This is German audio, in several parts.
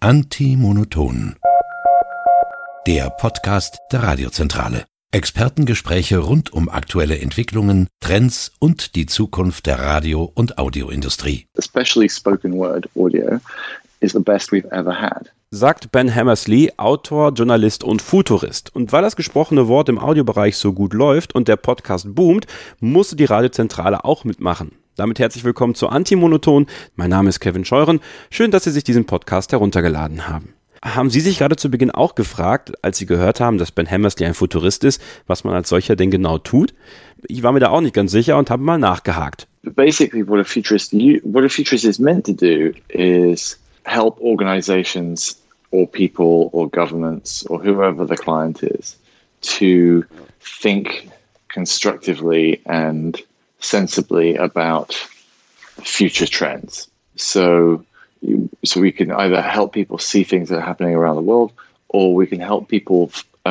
Antimonoton. Der Podcast der Radiozentrale. Expertengespräche rund um aktuelle Entwicklungen, Trends und die Zukunft der Radio- und Audioindustrie. Especially spoken word audio is the best we've ever had. Sagt Ben Hammersley, Autor, Journalist und Futurist. Und weil das gesprochene Wort im Audiobereich so gut läuft und der Podcast boomt, musste die Radiozentrale auch mitmachen. Damit herzlich willkommen zu Antimonoton. Mein Name ist Kevin Scheuren. Schön, dass Sie sich diesen Podcast heruntergeladen haben. Haben Sie sich gerade zu Beginn auch gefragt, als Sie gehört haben, dass Ben Hammersley ein Futurist ist, was man als solcher denn genau tut? Ich war mir da auch nicht ganz sicher und habe mal nachgehakt. Basically, what a futurist is meant to do is help organizations or people or governments or whoever the client is to think constructively and sensibly about future trends. So we can either help people see things that are happening around the world, or we can help people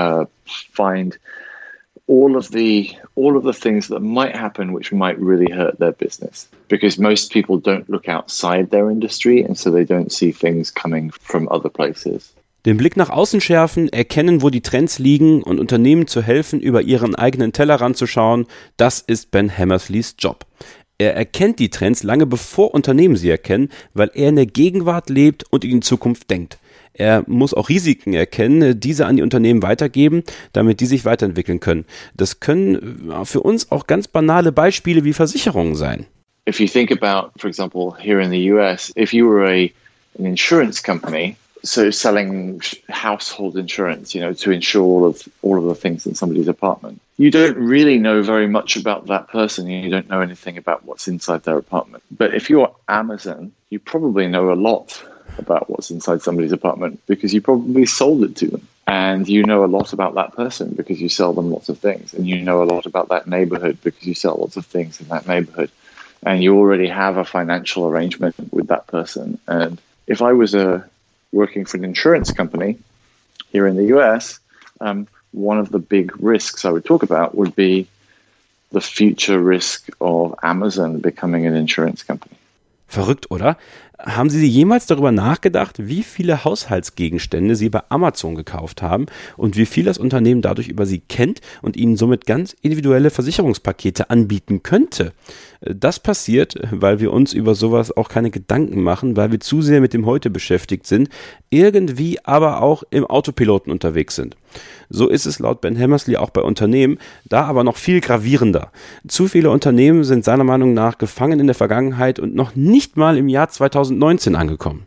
find all of the things that might happen which might really hurt their business. Because most people don't look outside their industry, and so they don't see things coming from other places. Den Blick nach außen schärfen, erkennen, wo die Trends liegen und Unternehmen zu helfen, über ihren eigenen Tellerrand zu schauen, das ist Ben Hammersleys Job. Er erkennt die Trends lange bevor Unternehmen sie erkennen, weil er in der Gegenwart lebt und in die Zukunft denkt. Er muss auch Risiken erkennen, diese an die Unternehmen weitergeben, damit die sich weiterentwickeln können. Das können für uns auch ganz banale Beispiele wie Versicherungen sein. If you think about, for example, here in the US, if you were an insurance company, so selling household insurance, to insure all of the things in somebody's apartment, you don't really know very much about that person. You don't know anything about what's inside their apartment. But if you're Amazon, you probably know a lot about what's inside somebody's apartment because you probably sold it to them. And you know a lot about that person because you sell them lots of things. And you know a lot about that neighborhood because you sell lots of things in that neighborhood. And you already have a financial arrangement with that person. And if I was working for an insurance company here in the US, one of the big risks I would talk about would be the future risk of Amazon becoming an insurance company. Verrückt, oder? Haben Sie jemals darüber nachgedacht, wie viele Haushaltsgegenstände Sie bei Amazon gekauft haben und wie viel das Unternehmen dadurch über Sie kennt und Ihnen somit ganz individuelle Versicherungspakete anbieten könnte? Das passiert, weil wir uns über sowas auch keine Gedanken machen, weil wir zu sehr mit dem Heute beschäftigt sind, irgendwie aber auch im Autopiloten unterwegs sind. So ist es laut Ben Hammersley auch bei Unternehmen, da aber noch viel gravierender. Zu viele Unternehmen sind seiner Meinung nach gefangen in der Vergangenheit und noch nicht mal im Jahr 2019 angekommen.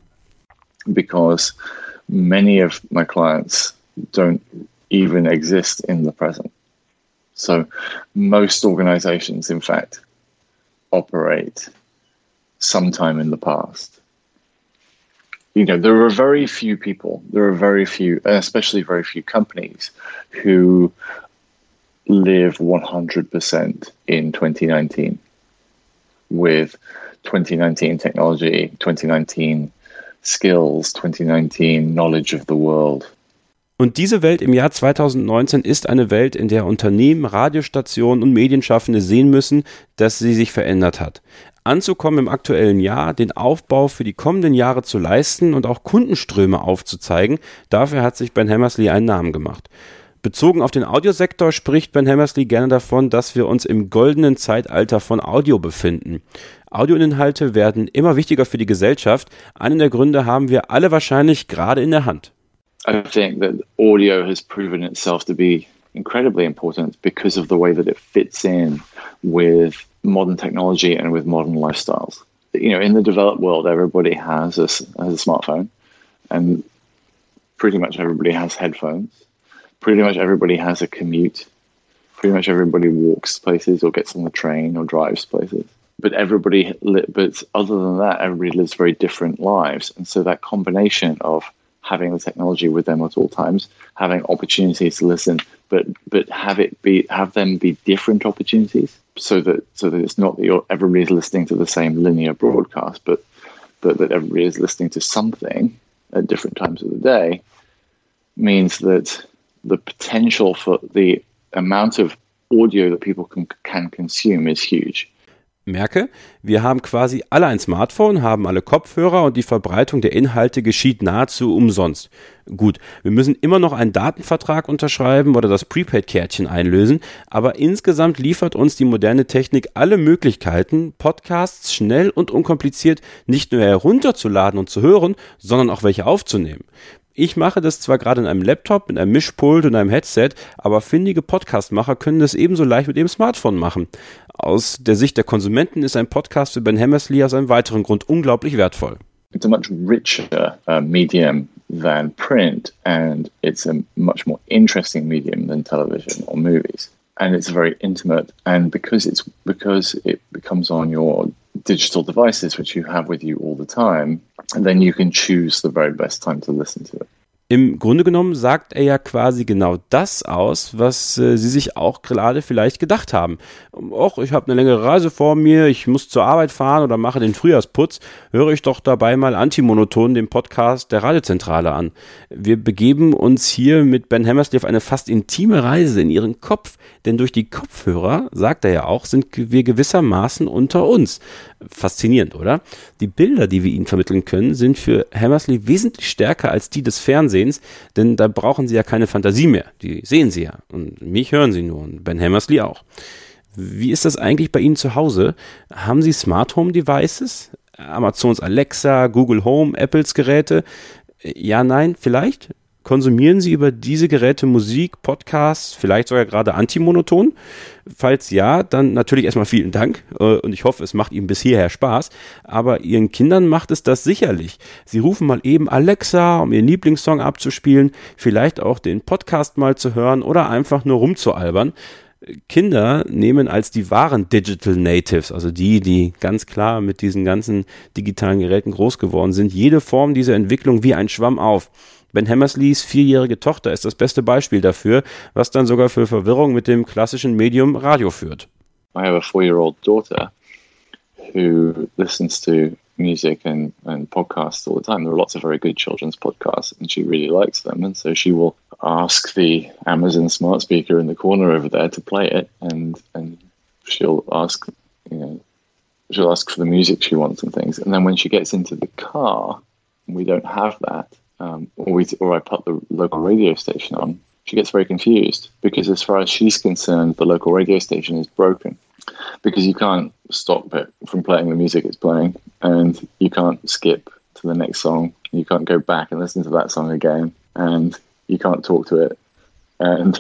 Because many of my clients don't even exist in the present. So most organizations, in fact, operate sometime in the past. There are very few people, especially very few companies who live 100% in 2019 with 2019 technology, 2019 skills, 2019 knowledge of the world. Und diese Welt im Jahr 2019 ist eine Welt, in der Unternehmen, Radiostationen und Medienschaffende sehen müssen, dass sie sich verändert hat. Anzukommen im aktuellen Jahr, den Aufbau für die kommenden Jahre zu leisten und auch Kundenströme aufzuzeigen, dafür hat sich Ben Hammersley einen Namen gemacht. Bezogen auf den Audiosektor spricht Ben Hammersley gerne davon, dass wir uns im goldenen Zeitalter von Audio befinden. Audioinhalte werden immer wichtiger für die Gesellschaft. Einen der Gründe haben wir alle wahrscheinlich gerade in der Hand. I think that audio has proven itself to be incredibly important because of the way that it fits in with modern technology and with modern lifestyles. In the developed world, everybody has a smartphone, and pretty much everybody has headphones. Pretty much everybody has a commute. Pretty much everybody walks places or gets on the train or drives places. But other than that, everybody lives very different lives. And so that combination of having the technology with them at all times, having opportunities to listen, but have them be different opportunities, so that it's not that everybody's listening to the same linear broadcast, but that everybody is listening to something at different times of the day, means that the potential for the amount of audio that people can consume is huge. Merke, wir haben quasi alle ein Smartphone, haben alle Kopfhörer und die Verbreitung der Inhalte geschieht nahezu umsonst. Gut, wir müssen immer noch einen Datenvertrag unterschreiben oder das Prepaid-Kärtchen einlösen, aber insgesamt liefert uns die moderne Technik alle Möglichkeiten, Podcasts schnell und unkompliziert nicht nur herunterzuladen und zu hören, sondern auch welche aufzunehmen. Ich mache das zwar gerade in einem Laptop, mit einem Mischpult und einem Headset, aber findige Podcast-Macher können das ebenso leicht mit ihrem Smartphone machen. Aus der Sicht der Konsumenten ist ein Podcast für Ben Hammersley aus einem weiteren Grund unglaublich wertvoll. It's a much richer medium than print, and it's a much more interesting medium than television or movies. And it's very intimate, and because it becomes on your digital devices, which you have with you all the time, and then you can choose the very best time to listen to it. Im Grunde genommen sagt er ja quasi genau das aus, was Sie sich auch gerade vielleicht gedacht haben. Och, ich habe eine längere Reise vor mir, ich muss zur Arbeit fahren oder mache den Frühjahrsputz, höre ich doch dabei mal Antimonoton, den Podcast der Radiozentrale an. Wir begeben uns hier mit Ben Hammersley auf eine fast intime Reise in Ihren Kopf, denn durch die Kopfhörer, sagt er ja auch, sind wir gewissermaßen unter uns. Faszinierend, oder? Die Bilder, die wir Ihnen vermitteln können, sind für Hammersley wesentlich stärker als die des Fernsehens, denn da brauchen Sie ja keine Fantasie mehr. Die sehen Sie ja und mich hören Sie nur und Ben Hammersley auch. Wie ist das eigentlich bei Ihnen zu Hause? Haben Sie Smart Home Devices? Amazons Alexa, Google Home, Apples Geräte? Ja, nein, vielleicht? Konsumieren Sie über diese Geräte Musik, Podcasts, vielleicht sogar gerade Antimonoton? Falls ja, dann natürlich erstmal vielen Dank und ich hoffe, es macht Ihnen bis hierher Spaß, aber Ihren Kindern macht es das sicherlich. Sie rufen mal eben Alexa, um Ihren Lieblingssong abzuspielen, vielleicht auch den Podcast mal zu hören oder einfach nur rumzualbern. Kinder nehmen als die wahren Digital Natives, also die ganz klar mit diesen ganzen digitalen Geräten groß geworden sind, jede Form dieser Entwicklung wie ein Schwamm auf. Ben Hammersleys 4-jährige Tochter ist das beste Beispiel dafür, was dann sogar für Verwirrung mit dem klassischen Medium Radio führt. I have a 4-year-old daughter who listens to music and podcasts all the time. There are lots of very good children's podcasts and she really likes them, and so she will ask the Amazon smart speaker in the corner over there to play it, and she'll ask for the music she wants and things. And then when she gets into the car, we don't have that. Or I put the local radio station on, she gets very confused because as far as she's concerned, the local radio station is broken because you can't stop it from playing the music it's playing and you can't skip to the next song. You can't go back and listen to that song again and you can't talk to it. And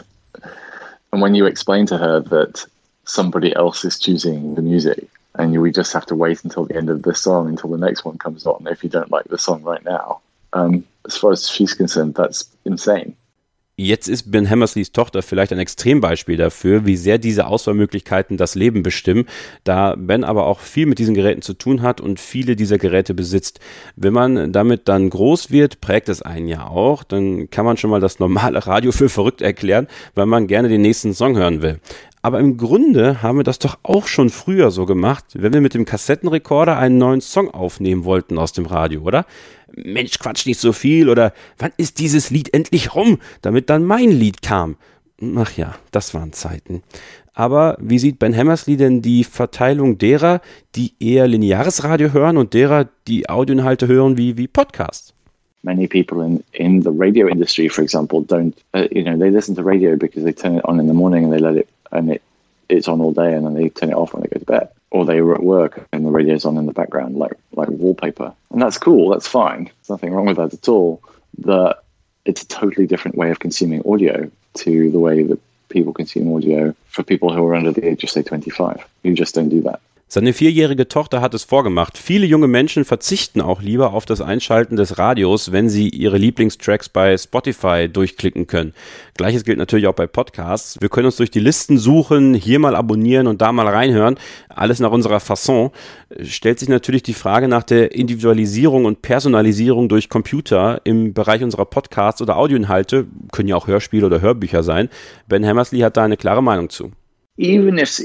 when you explain to her that somebody else is choosing the music and we just have to wait until the end of this song until the next one comes on if you don't like the song right now. As far as she's concerned, that's insane. Jetzt ist Ben Hammersleys Tochter vielleicht ein Extrembeispiel dafür, wie sehr diese Auswahlmöglichkeiten das Leben bestimmen, da Ben aber auch viel mit diesen Geräten zu tun hat und viele dieser Geräte besitzt. Wenn man damit dann groß wird, prägt es einen ja auch, dann kann man schon mal das normale Radio für verrückt erklären, weil man gerne den nächsten Song hören will. Aber im Grunde haben wir das doch auch schon früher so gemacht, wenn wir mit dem Kassettenrekorder einen neuen Song aufnehmen wollten aus dem Radio, oder? Mensch, quatsch nicht so viel oder wann ist dieses Lied endlich rum, damit dann mein Lied kam? Ach ja, das waren Zeiten. Aber wie sieht Ben Hammersley denn die Verteilung derer, die eher lineares Radio hören und derer, die Audioinhalte hören wie Podcasts? Many people in the radio industry, for example, don't, they listen to radio because they turn it on in the morning and they let it, and it's on all day and then they turn it off when they go to bed. Or they were at work and the radio's on in the background like wallpaper. And that's cool, that's fine. There's nothing wrong with that at all. But it's a totally different way of consuming audio to the way that people consume audio for people who are under the age of, say, 25. You just don't do that. Seine 4-jährige Tochter hat es vorgemacht. Viele junge Menschen verzichten auch lieber auf das Einschalten des Radios, wenn sie ihre Lieblingstracks bei Spotify durchklicken können. Gleiches gilt natürlich auch bei Podcasts. Wir können uns durch die Listen suchen, hier mal abonnieren und da mal reinhören. Alles nach unserer Fasson. Stellt sich natürlich die Frage nach der Individualisierung und Personalisierung durch Computer im Bereich unserer Podcasts oder Audioinhalte. Können ja auch Hörspiele oder Hörbücher sein. Ben Hammersley hat da eine klare Meinung zu. Even if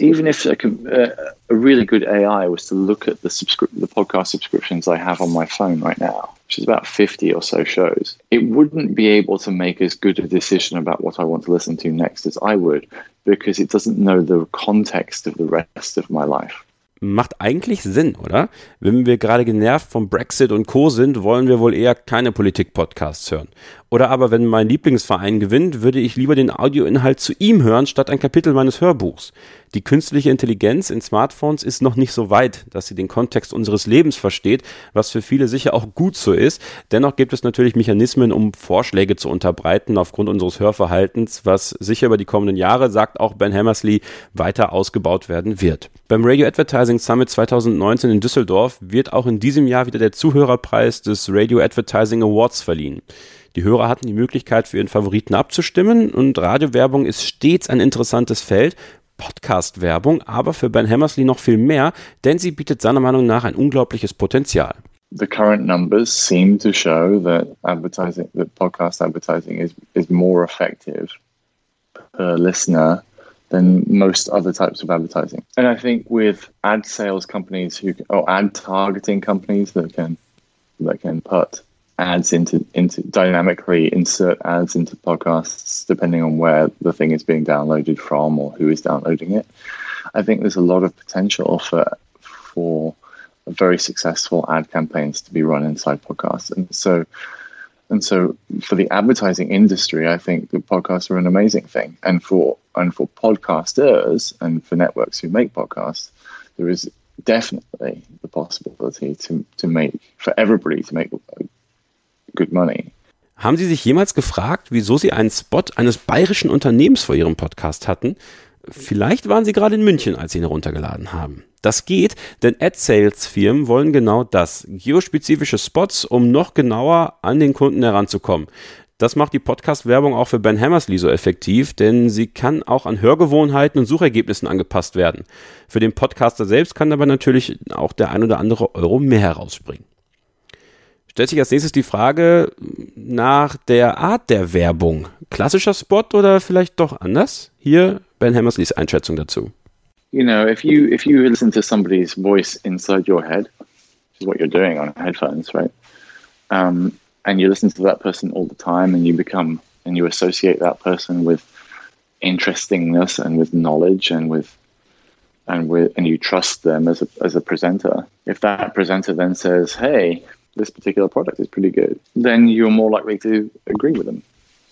a really good AI was to look at the podcast subscriptions I have on my phone right now, which is about 50 or so shows, it wouldn't be able to make as good a decision about what I want to listen to next as I would, because it doesn't know the context of the rest of my life. Macht eigentlich Sinn, oder? Wenn wir gerade genervt vom Brexit und Co. sind, wollen wir wohl eher keine Politik-Podcasts hören. Oder aber, wenn mein Lieblingsverein gewinnt, würde ich lieber den Audioinhalt zu ihm hören, statt ein Kapitel meines Hörbuchs. Die künstliche Intelligenz in Smartphones ist noch nicht so weit, dass sie den Kontext unseres Lebens versteht, was für viele sicher auch gut so ist. Dennoch gibt es natürlich Mechanismen, um Vorschläge zu unterbreiten aufgrund unseres Hörverhaltens, was sicher über die kommenden Jahre, sagt auch Ben Hammersley, weiter ausgebaut werden wird. Beim Radio Advertising Summit 2019 in Düsseldorf wird auch in diesem Jahr wieder der Zuhörerpreis des Radio Advertising Awards verliehen. Die Hörer hatten die Möglichkeit, für ihren Favoriten abzustimmen und Radiowerbung ist stets ein interessantes Feld, Podcast-Werbung aber für Ben Hammersley noch viel mehr, denn sie bietet seiner Meinung nach ein unglaubliches Potenzial. The current numbers seem to show that podcast advertising is more effective per listener than most other types of advertising. And I think with ad sales companies or ad targeting companies that can put ads into dynamically insert ads into podcasts depending on where the thing is being downloaded from or who is downloading it. I think there's a lot of potential for very successful ad campaigns to be run inside podcasts. And so for the advertising industry, I think the podcasts are an amazing thing. And for podcasters and for networks who make podcasts, there is definitely the possibility to make good money. Haben Sie sich jemals gefragt, wieso Sie einen Spot eines bayerischen Unternehmens vor Ihrem Podcast hatten? Vielleicht waren Sie gerade in München, als Sie ihn heruntergeladen haben. Das geht, denn Ad-Sales-Firmen wollen genau das. Geospezifische Spots, um noch genauer an den Kunden heranzukommen. Das macht die Podcast-Werbung auch für Ben Hammersley so effektiv, denn sie kann auch an Hörgewohnheiten und Suchergebnissen angepasst werden. Für den Podcaster selbst kann aber natürlich auch der ein oder andere Euro mehr herausspringen. Stellt sich als nächstes die Frage nach der Art der Werbung. Klassischer Spot oder vielleicht doch anders? Hier Ben Hammersleys Einschätzung dazu. You know, if you listen to somebody's voice inside your head, which is what you're doing on headphones, right? And you listen to that person all the time, and you associate that person with interestingness and with knowledge and you trust them as a presenter. If that presenter then says, "Hey, this particular product is pretty good," then you're more likely to agree with them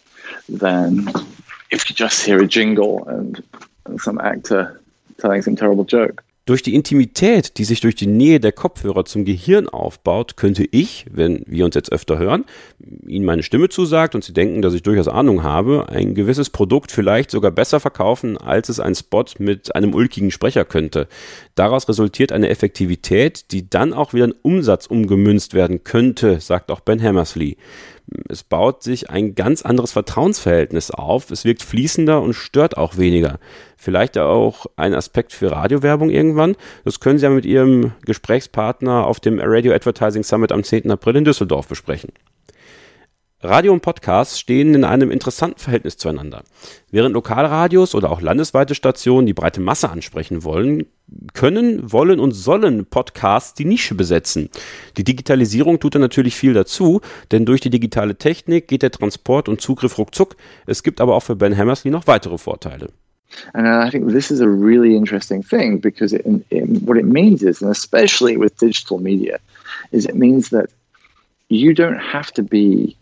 than if you just hear a jingle and some actor telling some terrible joke. Durch die Intimität, die sich durch die Nähe der Kopfhörer zum Gehirn aufbaut, könnte ich, wenn wir uns jetzt öfter hören, Ihnen meine Stimme zusagt und Sie denken, dass ich durchaus Ahnung habe, ein gewisses Produkt vielleicht sogar besser verkaufen, als es ein Spot mit einem ulkigen Sprecher könnte. Daraus resultiert eine Effektivität, die dann auch wieder in Umsatz umgemünzt werden könnte, sagt auch Ben Hammersley. Es baut sich ein ganz anderes Vertrauensverhältnis auf, es wirkt fließender und stört auch weniger. Vielleicht auch ein Aspekt für Radiowerbung irgendwann. Das können Sie ja mit Ihrem Gesprächspartner auf dem Radio Advertising Summit am 10. April in Düsseldorf besprechen. Radio und Podcasts stehen in einem interessanten Verhältnis zueinander. Während Lokalradios oder auch landesweite Stationen die breite Masse ansprechen wollen, können, wollen und sollen Podcasts die Nische besetzen. Die Digitalisierung tut da natürlich viel dazu, denn durch die digitale Technik geht der Transport und Zugriff ruckzuck. Es gibt aber auch für Ben Hammersley noch weitere Vorteile. And I think this is a really interesting thing because what it means is, and especially with digital media, is it means that you don't have to be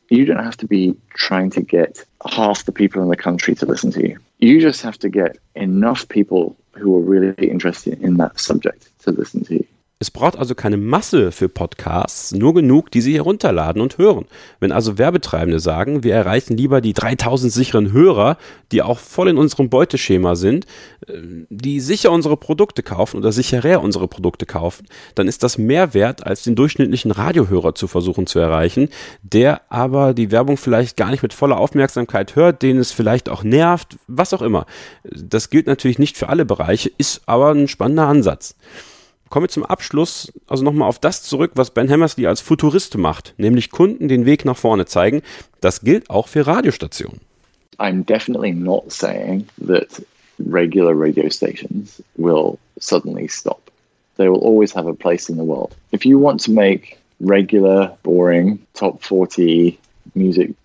trying to get half the people in the country to listen to you. You just have to get enough people who are really interested in that subject to listen to you. Es braucht also keine Masse für Podcasts, nur genug, die Sie herunterladen und hören. Wenn also Werbetreibende sagen, wir erreichen lieber die 3000 sicheren Hörer, die auch voll in unserem Beuteschema sind, die sicher unsere Produkte kaufen oder sicherer unsere Produkte kaufen, dann ist das mehr wert, als den durchschnittlichen Radiohörer zu versuchen zu erreichen, der aber die Werbung vielleicht gar nicht mit voller Aufmerksamkeit hört, den es vielleicht auch nervt, was auch immer. Das gilt natürlich nicht für alle Bereiche, ist aber ein spannender Ansatz. Kommen wir zum Abschluss also nochmal auf das zurück, was Ben Hammersley als Futurist macht, nämlich Kunden den Weg nach vorne zeigen. Das gilt auch für Radiostationen. I'm definitely not saying that regular radio stations will suddenly stop. They will always have a place in the world. If you want to make regular, boring, top 40 music,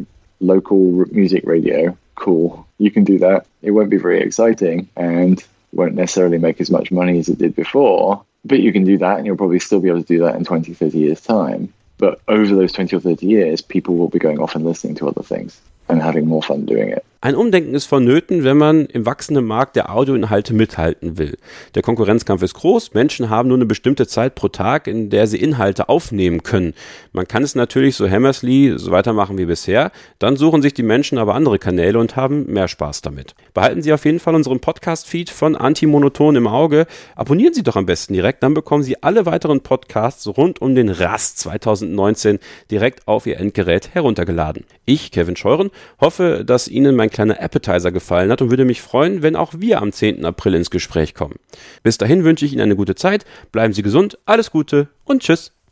local music radio cool, you can do that. It won't be very exciting and won't necessarily make as much money as it did before, but you can do that and you'll probably still be able to do that in 20, 30 years' time. But over those 20 or 30 years, people will be going off and listening to other things and having more fun doing it. Ein Umdenken ist vonnöten, wenn man im wachsenden Markt der Audioinhalte mithalten will. Der Konkurrenzkampf ist groß, Menschen haben nur eine bestimmte Zeit pro Tag, in der sie Inhalte aufnehmen können. Man kann es natürlich so Hammersley so weitermachen wie bisher, dann suchen sich die Menschen aber andere Kanäle und haben mehr Spaß damit. Behalten Sie auf jeden Fall unseren Podcast-Feed von Antimonoton im Auge, abonnieren Sie doch am besten direkt, dann bekommen Sie alle weiteren Podcasts rund um den Rast 2019 direkt auf Ihr Endgerät heruntergeladen. Ich, Kevin Scheuren, hoffe, dass Ihnen mein kleiner Appetizer gefallen hat und würde mich freuen, wenn auch wir am 10. April ins Gespräch kommen. Bis dahin wünsche ich Ihnen eine gute Zeit, bleiben Sie gesund, alles Gute und tschüss.